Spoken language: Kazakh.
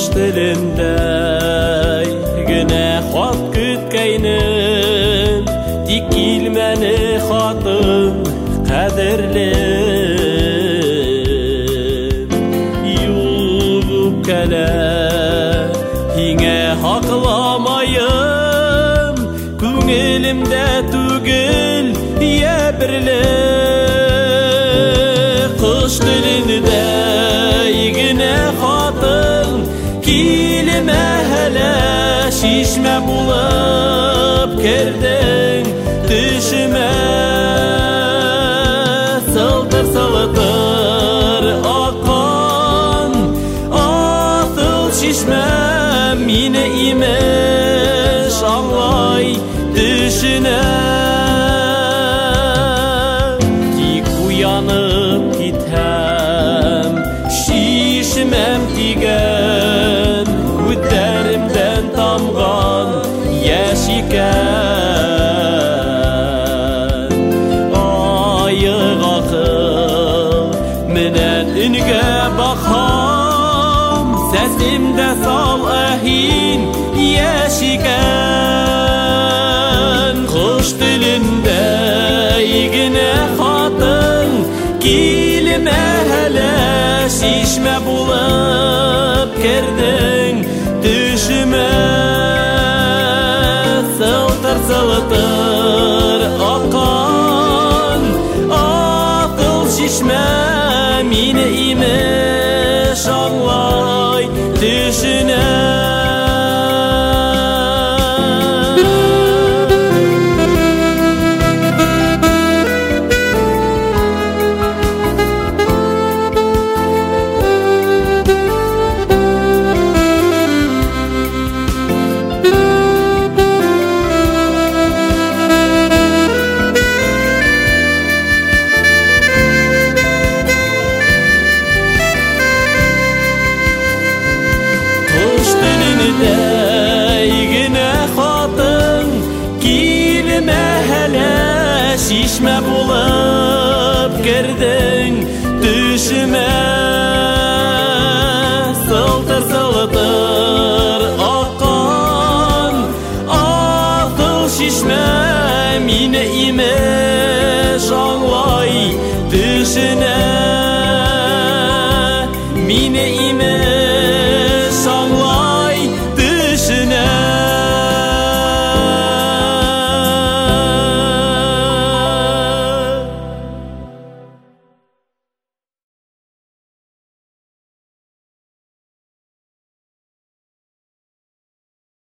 Кыш тіліндей гіне хат күткәйнем, тик килмәне хатын қадірлем. Юлып кәлә, һиңә хақламайым, күңелемдә түгел, я бірле. Кыш тіліндей гіне хатын килмә әле, шишмә булып кердең төшемә. Сылтыр-сылтыр аккан асыл шишмә мине имеш аңлай төшенә. Тик уянып китһәм, шишмәм тигән, күҙҙәремдән тамган яшь икән. Айыҡ аҡыл менән өнгә баҡһам, сәсемдә сал, ә һин йәш икән. Ҡош телендәй генә хатын килмә әле, шишмә булып кердең төшемә. Сылтыр-сылтыр аккан асыл шишмә мине имеш аңлай төшенә.